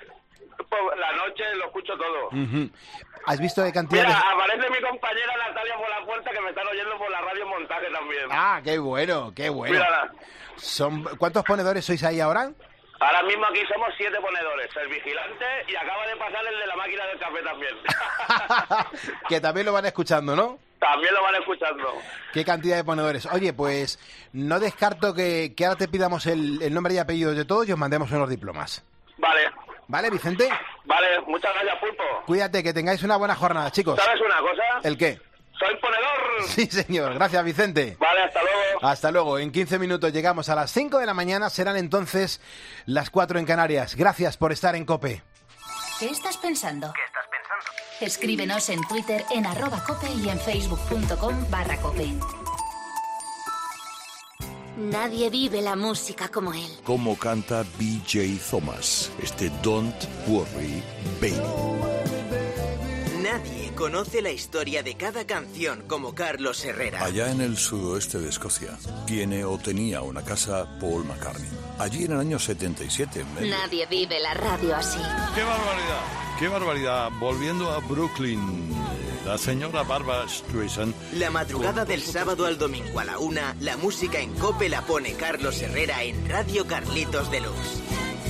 la noche lo escucho todo. Uh-huh. ¿Has visto de cantidad Mira, aparece mi compañera Natalia por la puerta que me están oyendo por la radio en montaje también. Ah, qué bueno. Mírala. ¿Cuántos ponedores sois ahí ahora? Ahora mismo aquí somos 7 ponedores, el vigilante y acaba de pasar el de la máquina del café también. Que también lo van escuchando, ¿no? También lo van escuchando. Qué cantidad de ponedores. Oye, pues no descarto que ahora te pidamos el nombre y apellido de todos y os mandemos unos diplomas. Vale. ¿Vale, Vicente? Vale, muchas gracias, Pulpo. Cuídate, que tengáis una buena jornada, chicos. ¿Sabes una cosa? ¿El qué? ¡Soy ponedor! Sí, señor. Gracias, Vicente. Vale, hasta luego. Hasta luego. En 15 minutos llegamos a las 5 de la mañana. Serán entonces las 4 en Canarias. Gracias por estar en COPE. ¿Qué estás pensando? Escríbenos en Twitter en @cope y en facebook.com/cope. Nadie vive la música como él. Como canta B.J. Thomas, Don't Worry, Baby. Nadie conoce la historia de cada canción como Carlos Herrera. Allá en el sudoeste de Escocia, tiene o tenía una casa Paul McCartney. Allí en el año 77. Nadie vive la radio así. ¡Qué barbaridad! ¡Qué barbaridad! Volviendo a Brooklyn, la señora Barbra Streisand. La madrugada del sábado al domingo a la 1, la música en COPE la pone Carlos Herrera en Radio Carlitos Deluxe.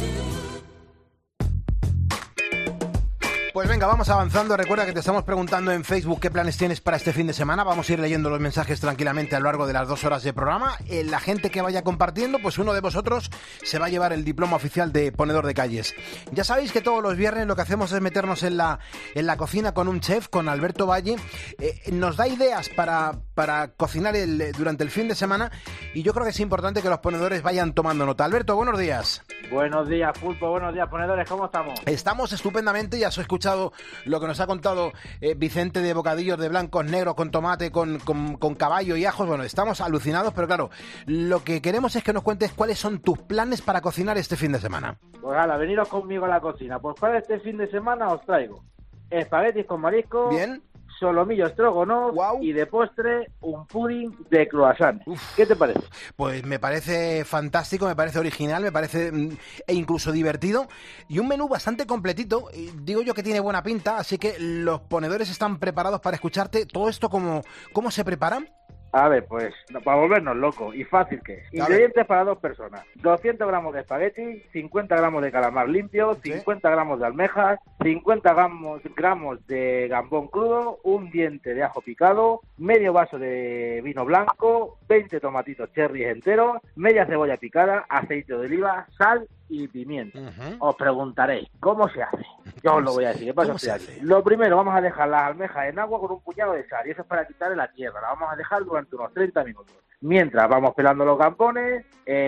Pues venga, vamos avanzando. Recuerda que te estamos preguntando en Facebook qué planes tienes para este fin de semana. Vamos a ir leyendo los mensajes tranquilamente a lo largo de las 2 horas de programa. La gente que vaya compartiendo, pues uno de vosotros se va a llevar el diploma oficial de ponedor de calles. Ya sabéis que todos los viernes lo que hacemos es meternos en la cocina con un chef, con Alberto Valle. Nos da ideas para cocinar durante el fin de semana y yo creo que es importante que los ponedores vayan tomando nota. Alberto, buenos días. Buenos días, Pulpo. Buenos días, ponedores. ¿Cómo estamos? Estamos estupendamente, ya os escuchamos escuchado lo que nos ha contado Vicente de bocadillos de blancos, negros, con tomate, con caballo y ajos. Bueno, estamos alucinados, pero claro, lo que queremos es que nos cuentes cuáles son tus planes para cocinar este fin de semana. Pues hala, veniros conmigo a la cocina. Pues para este fin de semana os traigo espaguetis con marisco, bien, solomillo strogonoff, wow, y de postre un pudding de croissant. ¿Qué te parece? Pues me parece fantástico, me parece original, me parece e incluso divertido, y un menú bastante completito. Digo yo que tiene buena pinta, así que los ponedores están preparados para escucharte. ¿Todo esto cómo se prepara? A ver, pues, para volvernos locos, y fácil que es. Ingredientes para 2 personas. 200 gramos de espagueti, 50 gramos de calamar limpio, 50 gramos de almejas, 50 gramos de gambón crudo, un diente de ajo picado, medio vaso de vino blanco, 20 tomatitos cherries enteros, media cebolla picada, aceite de oliva, sal y pimienta. Os preguntaréis, ¿cómo se hace? Yo os lo voy a decir. ¿Cómo se hace? Lo primero, vamos a dejar las almejas en agua con un puñado de sal, y eso es para quitarle la tierra. La vamos a dejar durante unos 30 minutos. Mientras vamos pelando los gambones,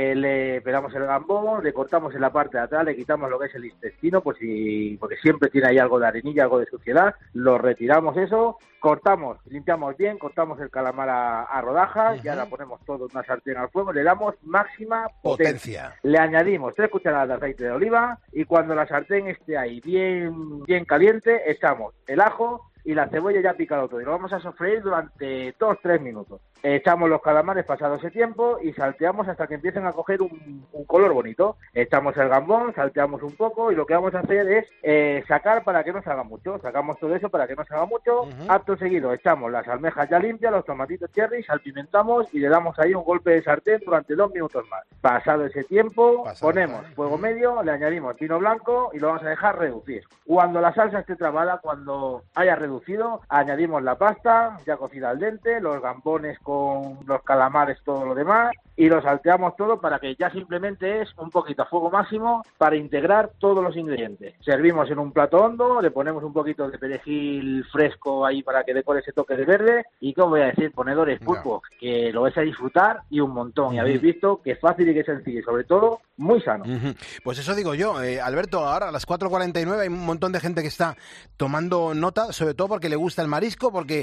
le pelamos el gambón, le cortamos en la parte de atrás, le quitamos lo que es el intestino, porque siempre tiene ahí algo de arenilla, algo de suciedad, lo retiramos eso, cortamos, limpiamos bien, cortamos el calamar a rodajas, ya la ponemos todo en una sartén al fuego, le damos máxima potencia. Le añadimos 3 cucharadas de aceite de oliva, y cuando la sartén esté ahí bien caliente, echamos el ajo y la cebolla ya picado todo, y lo vamos a sofreír durante 2-3 minutos. Echamos los calamares pasado ese tiempo y salteamos hasta que empiecen a coger un color bonito. Echamos el gambón, salteamos un poco, y lo que vamos a hacer es sacar para que no se haga mucho. Sacamos todo eso para que no se haga mucho. Acto seguido echamos las almejas ya limpias, los tomatitos cherry, salpimentamos y le damos ahí un golpe de sartén durante 2 minutos más. Pasado ese tiempo, ponemos fuego medio, le añadimos vino blanco y lo vamos a dejar reducir. Cuando la salsa esté trabada, cuando haya reducido, añadimos la pasta ya cocida al dente, los gambones con los calamares, todo lo demás, y lo salteamos todo para que ya simplemente es un poquito a fuego máximo para integrar todos los ingredientes. Servimos en un plato hondo, le ponemos un poquito de perejil fresco ahí para que decore ese toque de verde, y ¿qué os voy a decir? Ponedores pulpo, que lo vais a disfrutar y un montón, y habéis visto que es fácil y que es sencillo, y sobre todo muy sano. Pues eso digo yo, Alberto, ahora a las 4:49 hay un montón de gente que está tomando nota, sobre todo porque le gusta el marisco, porque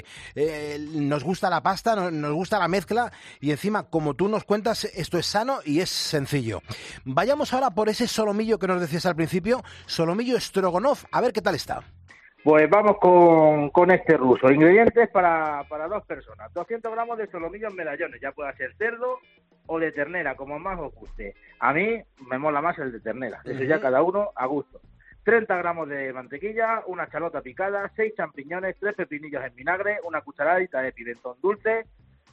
nos gusta la pasta, nos gusta la mezcla, y encima, como tú nos cuentas, esto es sano y es sencillo. Vayamos ahora por ese solomillo que nos decías al principio, solomillo strogonoff, a ver qué tal está. Pues vamos con este ruso. Ingredientes para 2 personas. 200 gramos de solomillo en medallones, ya pueda ser cerdo o de ternera, como más os guste. A mí me mola más el de ternera, eso ya cada uno a gusto. 30 gramos de mantequilla, una chalota picada, 6 champiñones, 3 pepinillos en vinagre, una cucharadita de pimentón dulce,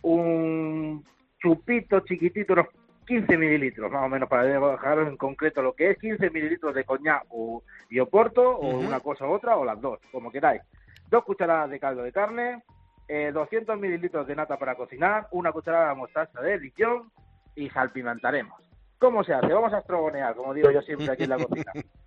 un chupito chiquitito, unos 15 mililitros, más o menos, para dejaros en concreto lo que es, 15 mililitros de coñac y oporto, o una cosa u otra, o las dos, como queráis. 2 cucharadas de caldo de carne, 200 mililitros de nata para cocinar, una cucharada de mostaza de Dijon, y salpimentaremos. ¿Cómo se hace? Vamos a estrogonear, como digo yo siempre aquí en la cocina,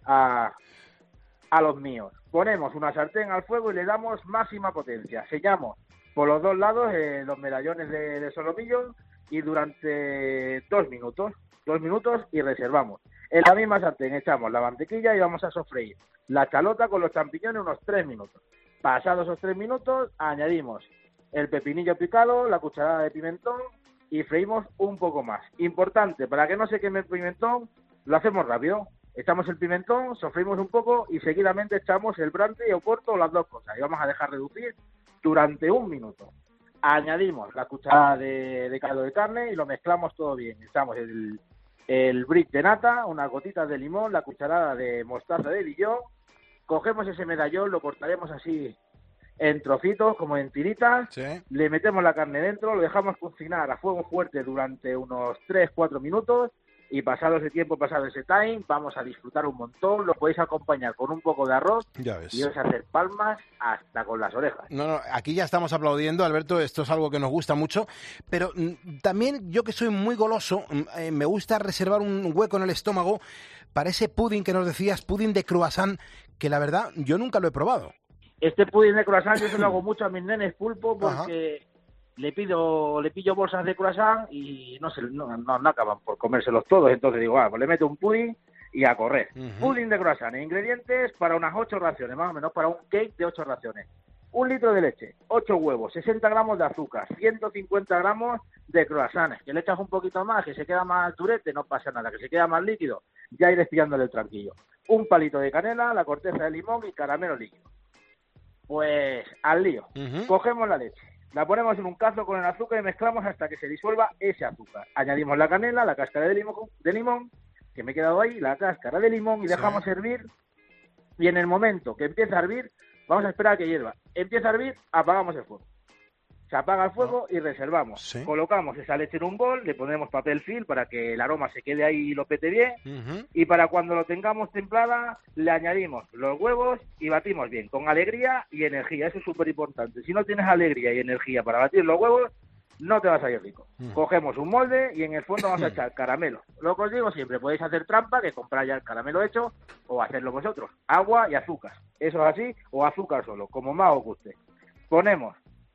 a los míos. Ponemos una sartén al fuego y le damos máxima potencia. Sellamos por los 2 lados los medallones de solomillo, y durante 2 minutos y reservamos. En la misma sartén echamos la mantequilla y vamos a sofreír la chalota con los champiñones unos 3 minutos. Pasados esos 3 minutos, añadimos el pepinillo picado, la cucharada de pimentón, y freímos un poco más. Importante, para que no se queme el pimentón, lo hacemos rápido. Echamos el pimentón, sofreímos un poco y seguidamente echamos el brandy y oporto, las 2 cosas, y vamos a dejar reducir durante 1 minuto. Añadimos la cucharada de caldo de carne y lo mezclamos todo bien. Echamos el brick de nata, unas gotitas de limón, la cucharada de mostaza de Dijon. Cogemos ese medallón, lo cortaremos así en trocitos, como en tiritas. Sí. Le metemos la carne dentro, lo dejamos cocinar a fuego fuerte durante unos 3-4 minutos. Y pasado ese tiempo, pasado ese time, vamos a disfrutar un montón. Lo podéis acompañar con un poco de arroz, ya ves, y vais a hacer palmas hasta con las orejas. No, aquí ya estamos aplaudiendo, Alberto, esto es algo que nos gusta mucho, pero también yo, que soy muy goloso, me gusta reservar un hueco en el estómago para ese pudding que nos decías, pudding de croissant, que la verdad yo nunca lo he probado. Este pudding de croissant yo se lo hago mucho a mis nenes pulpo, porque le pillo bolsas de croissant y no acaban por comérselos todos. Entonces digo, pues le meto un pudding y a correr. Pudding de croissant, ingredientes para unas 8 raciones, más o menos, para un cake de 8 raciones. 1 litro de leche, 8 huevos, 60 gramos de azúcar, 150 gramos de croissants, que le echas un poquito más, que se queda más durete, no pasa nada, que se queda más líquido, ya iré pillándole el tranquillo. Un palito de canela, la corteza de limón y caramelo líquido. Pues al lío, cogemos la leche, la ponemos en un cazo con el azúcar y mezclamos hasta que se disuelva ese azúcar. Añadimos la canela, la cáscara de limón, que me he quedado ahí, la cáscara de limón y dejamos hervir. Y en el momento que empieza a hervir, vamos a esperar a que hierva. Empieza a hervir, apagamos el fuego. Se apaga el fuego y reservamos. Sí. Colocamos esa leche en un bol, le ponemos papel film para que el aroma se quede ahí y lo pete bien. Y para cuando lo tengamos templada, le añadimos los huevos y batimos bien, con alegría y energía. Eso es súper importante. Si no tienes alegría y energía para batir los huevos, no te va a salir rico. Cogemos un molde y en el fondo vamos a echar caramelo. Lo que os digo siempre, podéis hacer trampa, que comprar ya el caramelo hecho, o hacerlo vosotros. Agua y azúcar. Eso es así, o azúcar solo, como más os guste. Ponemos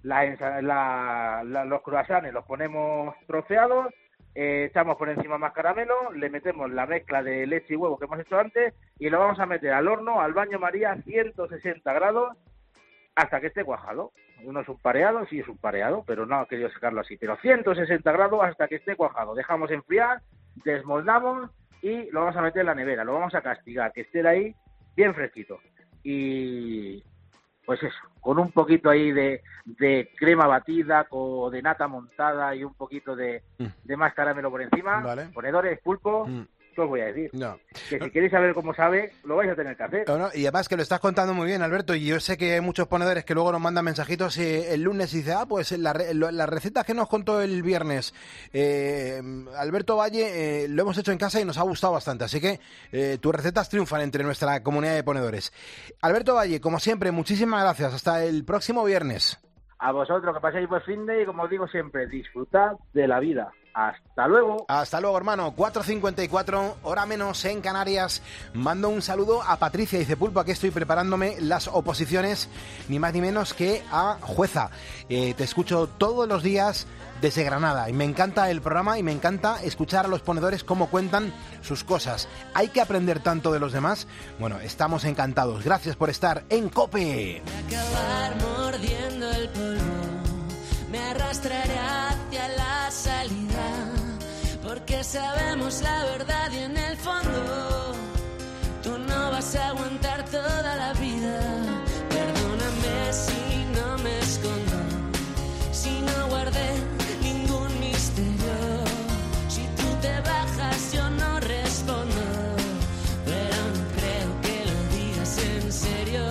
los croissants, los ponemos troceados, echamos por encima más caramelo, le metemos la mezcla de leche y huevo que hemos hecho antes y lo vamos a meter al horno, al baño María, 160 grados, hasta que esté cuajado. No es un pareado, sí es un pareado, pero no he querido sacarlo así. Pero 160 grados hasta que esté cuajado. Dejamos enfriar, desmoldamos y lo vamos a meter en la nevera. Lo vamos a castigar, que esté ahí bien fresquito. Y pues eso, con un poquito ahí de crema batida, o de nata montada y un poquito de más caramelo por encima. Vale. Ponedores, pulpo... ¿Qué os voy a decir? No. Que si queréis saber cómo sabe, lo vais a tener que hacer. No, y además que lo estás contando muy bien, Alberto, y yo sé que hay muchos ponedores que luego nos mandan mensajitos el lunes y dicen, pues la receta que nos contó el viernes Alberto Valle, lo hemos hecho en casa y nos ha gustado bastante, así que tus recetas triunfan entre nuestra comunidad de ponedores. Alberto Valle, como siempre, muchísimas gracias. Hasta el próximo viernes. A vosotros, que paséis buen fin de y, como os digo siempre, disfrutad de la vida. Hasta luego. Hasta luego, hermano. 4:54, hora menos en Canarias. Mando un saludo a Patricia. Dice, Pulpo, aquí estoy preparándome las oposiciones, ni más ni menos que a jueza. Te escucho todos los días desde Granada y me encanta el programa y me encanta escuchar a los ponedores cómo cuentan sus cosas. Hay que aprender tanto de los demás. Bueno, estamos encantados. Gracias por estar en COPE. Acabar mordiendo el polvo, me arrastraré hacia la salida, porque sabemos la verdad y en el fondo tú no vas a aguantar toda la vida. Perdóname si no me escondo, si no guardé ningún misterio, si tú te bajas yo no respondo, pero no creo que lo digas en serio.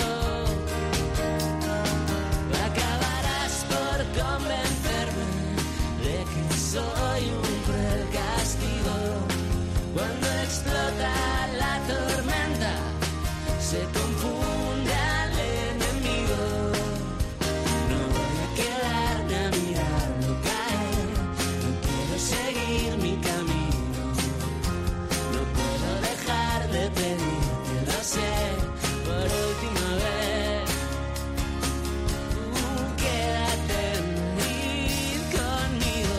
Acabarás por convencerme de que soy un cruel castigo. Cuando explota la tormenta se confunde al enemigo. No voy a quedarme a mirarlo caer, no quiero seguir mi camino, no puedo dejar de pedirte, lo sé, por última vez. Quédate conmigo.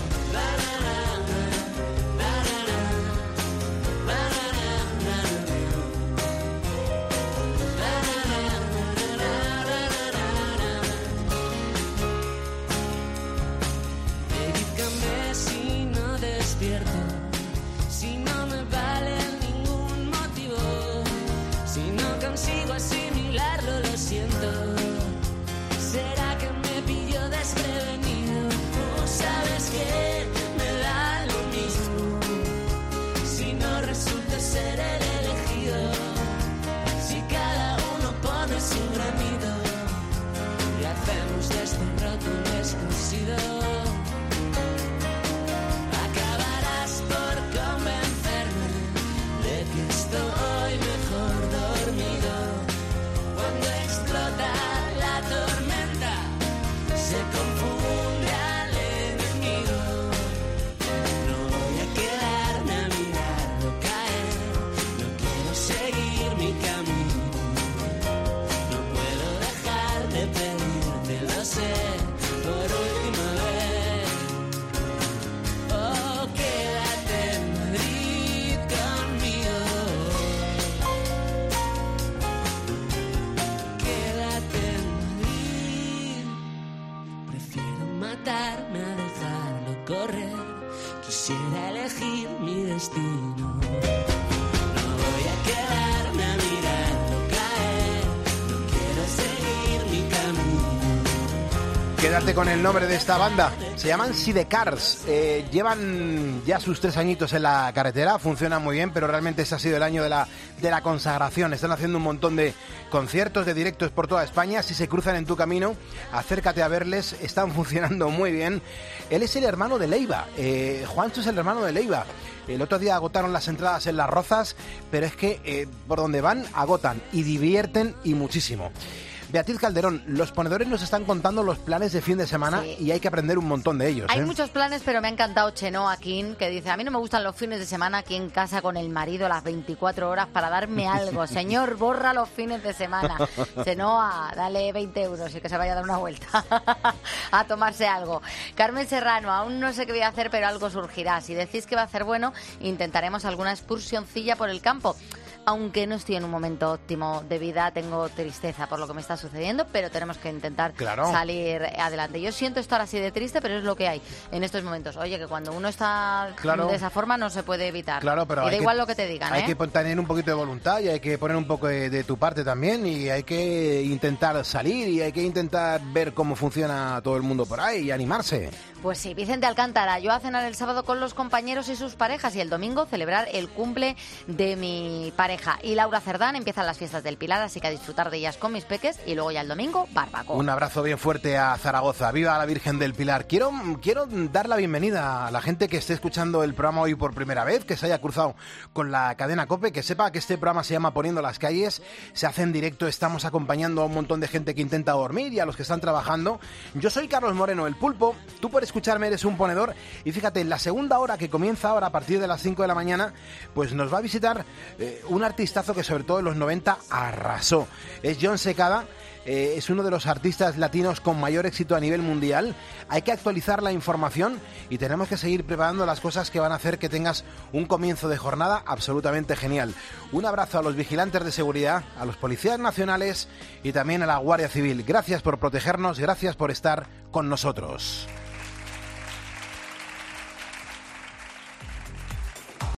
Dedícame si no despierto, si no me vale ningún motivo, si no consigo asimilarlo, lo siento. ¿Será que me pilló desprevenido? ¿Sabes que me da lo mismo si no resulta ser el elegido? Si cada uno pone su granito y hacemos de este roto un descosido. Acabarás por matarme a dejarlo correr. Quisiera elegir mi destino. No voy a quedarme a mirarlo caer. No quiero seguir mi camino. Quédate con el nombre de esta banda. Se llaman Sidecars. Llevan ya sus 3 añitos en la carretera. Funcionan muy bien, pero realmente este ha sido el año de la consagración. Están haciendo un montón de conciertos, de directos por toda España. Si se cruzan en tu camino, acércate a verles. Están funcionando muy bien. Él es el hermano de Leiva. Juancho es el hermano de Leiva. El otro día agotaron las entradas en Las Rozas, pero es que por donde van agotan y divierten y muchísimo. Beatriz Calderón, los ponedores nos están contando los planes de fin de semana y hay que aprender un montón de ellos. Hay muchos planes, pero me ha encantado Chenoa King, que dice, a mí no me gustan los fines de semana aquí en casa con el marido las 24 horas para darme algo. Señor, borra los fines de semana. Chenoa, dale 20 euros y que se vaya a dar una vuelta a tomarse algo. Carmen Serrano, aún no sé qué voy a hacer, pero algo surgirá. Si decís que va a ser bueno, intentaremos alguna excursioncilla por el campo. Aunque no estoy en un momento óptimo de vida, tengo tristeza por lo que me está sucediendo, pero tenemos que intentar salir adelante. Yo siento estar así de triste, pero es lo que hay en estos momentos. Oye, que cuando uno está de esa forma no se puede evitar. Claro, pero y da igual lo que te digan. Hay que tener un poquito de voluntad y hay que poner un poco de tu parte también y hay que intentar salir y hay que intentar ver cómo funciona todo el mundo por ahí y animarse. Pues sí, Vicente Alcántara, yo a cenar el sábado con los compañeros y sus parejas y el domingo celebrar el cumple de mi pareja. Y Laura Cerdán, empiezan las fiestas del Pilar, así que a disfrutar de ellas con mis peques y luego ya el domingo, barbacoa. Un abrazo bien fuerte a Zaragoza. ¡Viva la Virgen del Pilar! Quiero dar la bienvenida a la gente que esté escuchando el programa hoy por primera vez, que se haya cruzado con la cadena COPE, que sepa que este programa se llama Poniendo las Calles, se hace en directo, estamos acompañando a un montón de gente que intenta dormir y a los que están trabajando. Yo soy Carlos Moreno, el Pulpo, tú por escucharme eres un ponedor y fíjate, en la segunda hora que comienza ahora a partir de las 5 de la mañana, pues nos va a visitar un artistazo que sobre todo en los 90 arrasó. Es Jon Secada. Es uno de los artistas latinos con mayor éxito a nivel mundial. Hay que actualizar la información y tenemos que seguir preparando las cosas que van a hacer que tengas un comienzo de jornada absolutamente genial. Un abrazo a los vigilantes de seguridad, a los policías nacionales y también a la Guardia Civil. Gracias por protegernos, gracias por estar con nosotros.